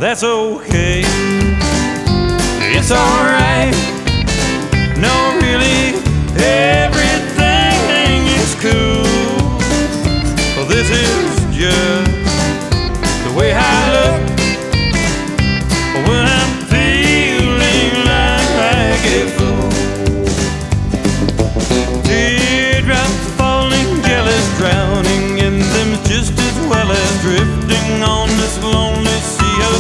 that's okay. It's alright. No, really, everything is cool. Well, this is just the way I look when I'm feeling like a fool. Teardrops falling, jealous, drowning in them just as well as drifting on this lonely sea of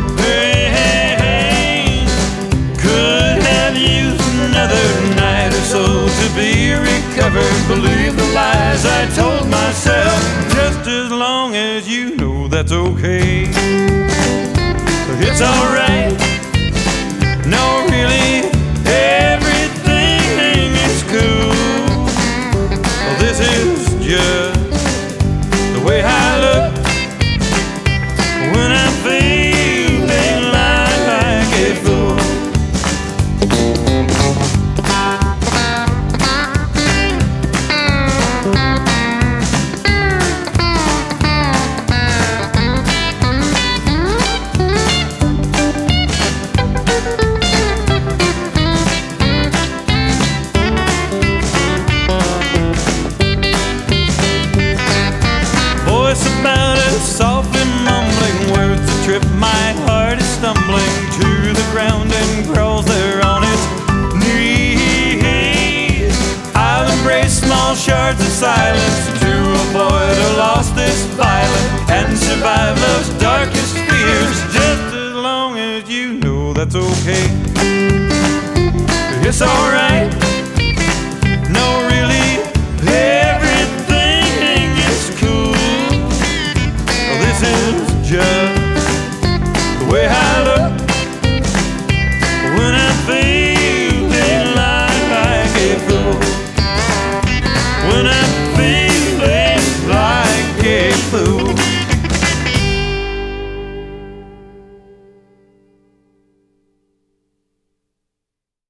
pain. Could have used another night or so to be recovered. Believe the lies I told myself, just as long as you know that's okay. It's alright. No, really, everything is cool. Well, this is just the way I look when I'm feeling like a fool. About it, softly mumbling words that trip my heart is stumbling to the ground and crawls there on its knees. I'll embrace small shards of silence to avoid a loss this violent and survive love's darkest fears, just as long as you know that's okay. It's alright. No